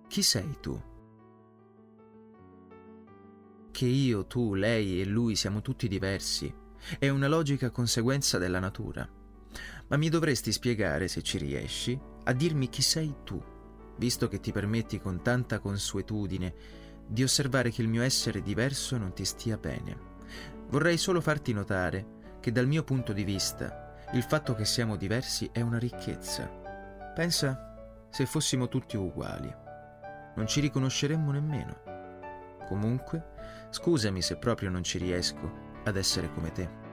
Chi sei tu? Che io, tu, lei e lui siamo tutti diversi. È una logica conseguenza della natura. Ma mi dovresti spiegare, se ci riesci, a dirmi chi sei tu, visto che ti permetti con tanta consuetudine di osservare che il mio essere diverso non ti stia bene. Vorrei solo farti notare che dal mio punto di vista il fatto che siamo diversi è una ricchezza. Pensa se fossimo tutti uguali. Non ci riconosceremmo nemmeno. Comunque, scusami se proprio non ci riesco ad essere come te.